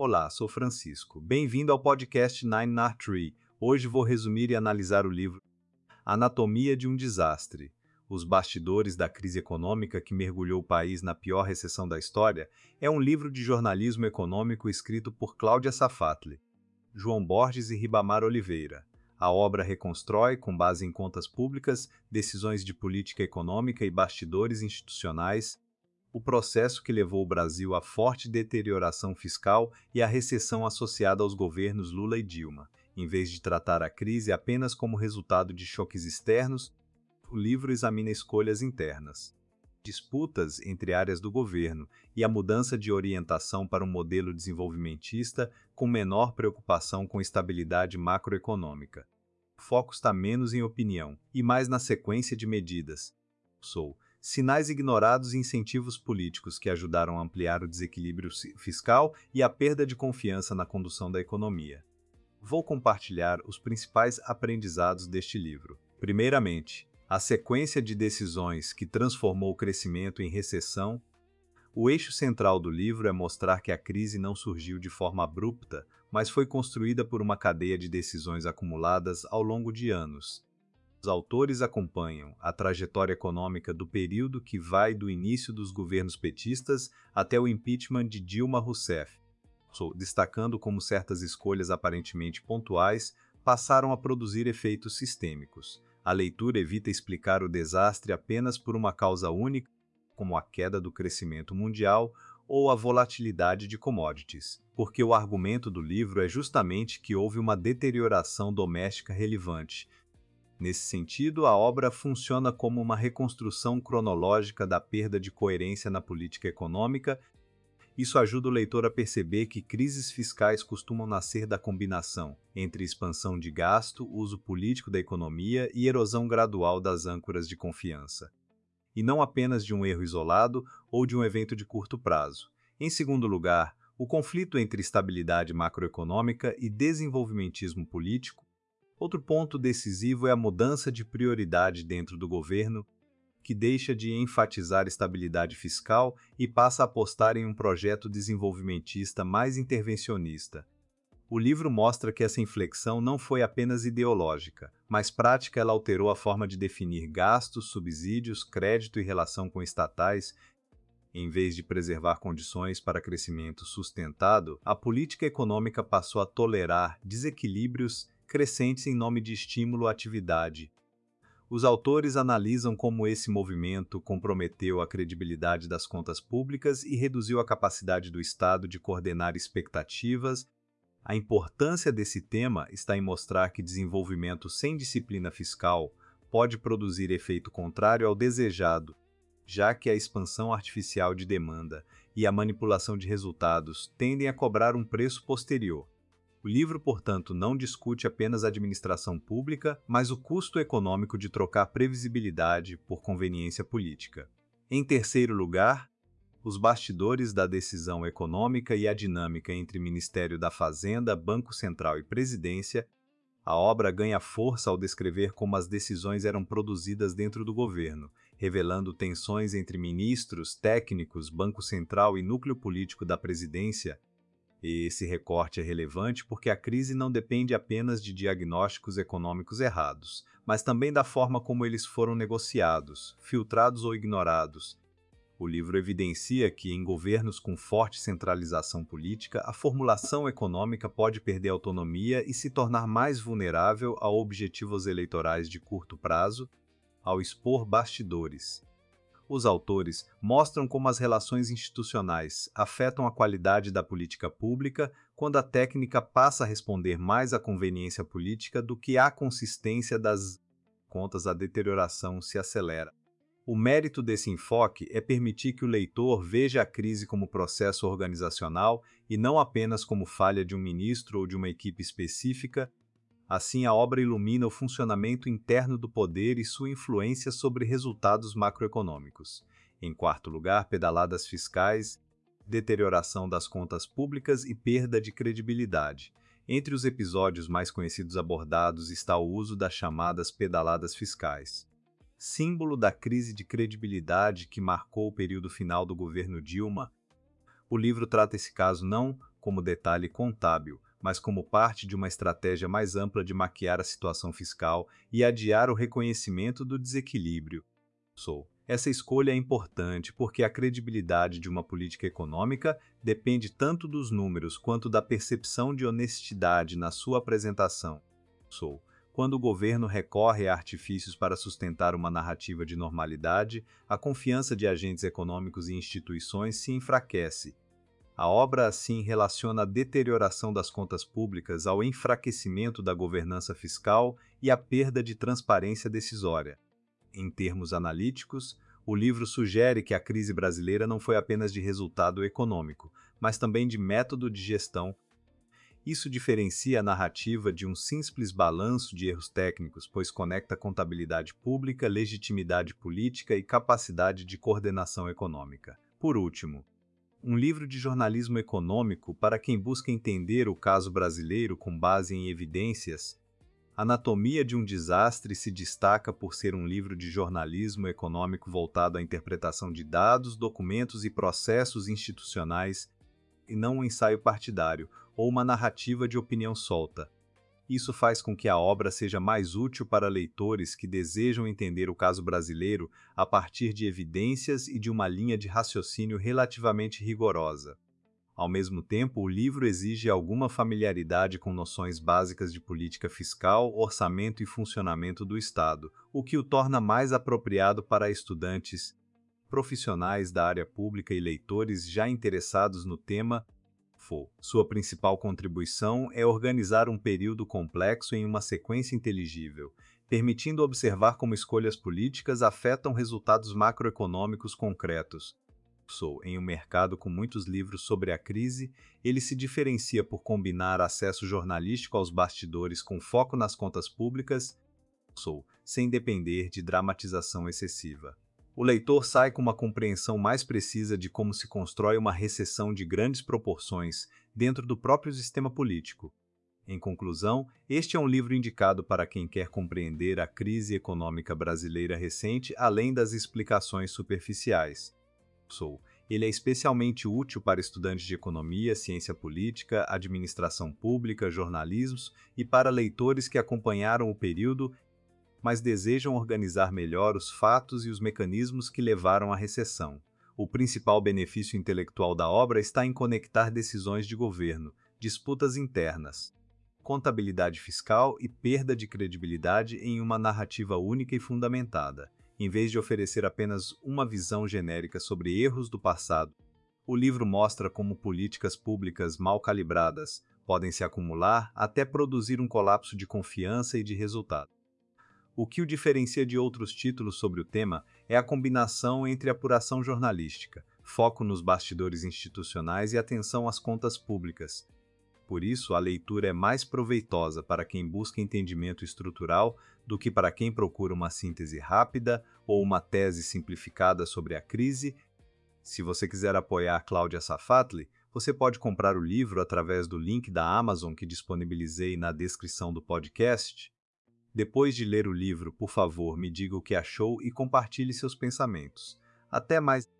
Olá, sou Francisco. Bem-vindo ao podcast Nine Nar Tree. Hoje vou resumir e analisar o livro Anatomia de um Desastre. Os bastidores da crise econômica que mergulhou o país na pior recessão da história é um livro de jornalismo econômico escrito por Cláudia Safatli, João Borges e Ribamar Oliveira. A obra reconstrói, com base em contas públicas, decisões de política econômica e bastidores institucionais, o processo que levou o Brasil à forte deterioração fiscal e à recessão associada aos governos Lula e Dilma. Em vez de tratar a crise apenas como resultado de choques externos, o livro examina escolhas internas, disputas entre áreas do governo e a mudança de orientação para um modelo desenvolvimentista com menor preocupação com estabilidade macroeconômica. O foco está menos em opinião e mais na sequência de medidas. Sinais ignorados e incentivos políticos que ajudaram a ampliar o desequilíbrio fiscal e a perda de confiança na condução da economia. Vou compartilhar os principais aprendizados deste livro. Primeiramente, a sequência de decisões que transformou o crescimento em recessão. O eixo central do livro é mostrar que a crise não surgiu de forma abrupta, mas foi construída por uma cadeia de decisões acumuladas ao longo de anos. Os autores acompanham a trajetória econômica do período que vai do início dos governos petistas até o impeachment de Dilma Rousseff, destacando como certas escolhas aparentemente pontuais passaram a produzir efeitos sistêmicos. A leitura evita explicar o desastre apenas por uma causa única, como a queda do crescimento mundial ou a volatilidade de commodities, porque o argumento do livro é justamente que houve uma deterioração doméstica relevante. Nesse sentido, a obra funciona como uma reconstrução cronológica da perda de coerência na política econômica. Isso ajuda o leitor a perceber que crises fiscais costumam nascer da combinação entre expansão de gasto, uso político da economia e erosão gradual das âncoras de confiança, e não apenas de um erro isolado ou de um evento de curto prazo. Em segundo lugar, o conflito entre estabilidade macroeconômica e desenvolvimentismo político. Outro ponto decisivo é a mudança de prioridade dentro do governo, que deixa de enfatizar estabilidade fiscal e passa a apostar em um projeto desenvolvimentista mais intervencionista. O livro mostra que essa inflexão não foi apenas ideológica, mas prática. Ela alterou a forma de definir gastos, subsídios, crédito e relação com estatais. Em vez de preservar condições para crescimento sustentado, a política econômica passou a tolerar desequilíbrios crescentes em nome de estímulo à atividade. Os autores analisam como esse movimento comprometeu a credibilidade das contas públicas e reduziu a capacidade do Estado de coordenar expectativas. A importância desse tema está em mostrar que desenvolvimento sem disciplina fiscal pode produzir efeito contrário ao desejado, já que a expansão artificial de demanda e a manipulação de resultados tendem a cobrar um preço posterior. O livro, portanto, não discute apenas a administração pública, mas o custo econômico de trocar previsibilidade por conveniência política. Em terceiro lugar, os bastidores da decisão econômica e a dinâmica entre Ministério da Fazenda, Banco Central e Presidência. A obra ganha força ao descrever como as decisões eram produzidas dentro do governo, revelando tensões entre ministros, técnicos, Banco Central e núcleo político da presidência. Esse recorte é relevante porque a crise não depende apenas de diagnósticos econômicos errados, mas também da forma como eles foram negociados, filtrados ou ignorados. O livro evidencia que, em governos com forte centralização política, a formulação econômica pode perder autonomia e se tornar mais vulnerável a objetivos eleitorais de curto prazo, ao expor bastidores. Os autores mostram como as relações institucionais afetam a qualidade da política pública quando a técnica passa a responder mais à conveniência política do que à consistência das contas. A deterioração se acelera. O mérito desse enfoque é permitir que o leitor veja a crise como processo organizacional e não apenas como falha de um ministro ou de uma equipe específica. Assim, a obra ilumina o funcionamento interno do poder e sua influência sobre resultados macroeconômicos. Em quarto lugar, pedaladas fiscais, deterioração das contas públicas e perda de credibilidade. Entre os episódios mais conhecidos abordados está o uso das chamadas pedaladas fiscais, símbolo da crise de credibilidade que marcou o período final do governo Dilma. O livro trata esse caso não como detalhe contábil, mas como parte de uma estratégia mais ampla de maquiar a situação fiscal e adiar o reconhecimento do desequilíbrio. Essa escolha é importante porque a credibilidade de uma política econômica depende tanto dos números quanto da percepção de honestidade na sua apresentação. Quando o governo recorre a artifícios para sustentar uma narrativa de normalidade, a confiança de agentes econômicos e instituições se enfraquece. A obra, assim, relaciona a deterioração das contas públicas ao enfraquecimento da governança fiscal e à perda de transparência decisória. Em termos analíticos, o livro sugere que a crise brasileira não foi apenas de resultado econômico, mas também de método de gestão. Isso diferencia a narrativa de um simples balanço de erros técnicos, pois conecta contabilidade pública, legitimidade política e capacidade de coordenação econômica. Por último, um livro de jornalismo econômico para quem busca entender o caso brasileiro com base em evidências. Anatomia de um Desastre se destaca por ser um livro de jornalismo econômico voltado à interpretação de dados, documentos e processos institucionais, e não um ensaio partidário ou uma narrativa de opinião solta. Isso faz com que a obra seja mais útil para leitores que desejam entender o caso brasileiro a partir de evidências e de uma linha de raciocínio relativamente rigorosa. Ao mesmo tempo, o livro exige alguma familiaridade com noções básicas de política fiscal, orçamento e funcionamento do Estado, o que o torna mais apropriado para estudantes, profissionais da área pública e leitores já interessados no tema. Sua principal contribuição é organizar um período complexo em uma sequência inteligível, permitindo observar como escolhas políticas afetam resultados macroeconômicos concretos. Em um mercado com muitos livros sobre a crise, ele se diferencia por combinar acesso jornalístico aos bastidores com foco nas contas públicas, sem depender de dramatização excessiva. O leitor sai com uma compreensão mais precisa de como se constrói uma recessão de grandes proporções dentro do próprio sistema político. Em conclusão, este é um livro indicado para quem quer compreender a crise econômica brasileira recente além das explicações superficiais. Ele é especialmente útil para estudantes de economia, ciência política, administração pública, jornalismo e para leitores que acompanharam o período, mas desejam organizar melhor os fatos e os mecanismos que levaram à recessão. O principal benefício intelectual da obra está em conectar decisões de governo, disputas internas, contabilidade fiscal e perda de credibilidade em uma narrativa única e fundamentada. Em vez de oferecer apenas uma visão genérica sobre erros do passado, o livro mostra como políticas públicas mal calibradas podem se acumular até produzir um colapso de confiança e de resultado. O que o diferencia de outros títulos sobre o tema é a combinação entre apuração jornalística, foco nos bastidores institucionais e atenção às contas públicas. Por isso, a leitura é mais proveitosa para quem busca entendimento estrutural do que para quem procura uma síntese rápida ou uma tese simplificada sobre a crise. Se você quiser apoiar Cláudia Safatli, você pode comprar o livro através do link da Amazon que disponibilizei na descrição do podcast. Depois de ler o livro, por favor, me diga o que achou e compartilhe seus pensamentos. Até mais!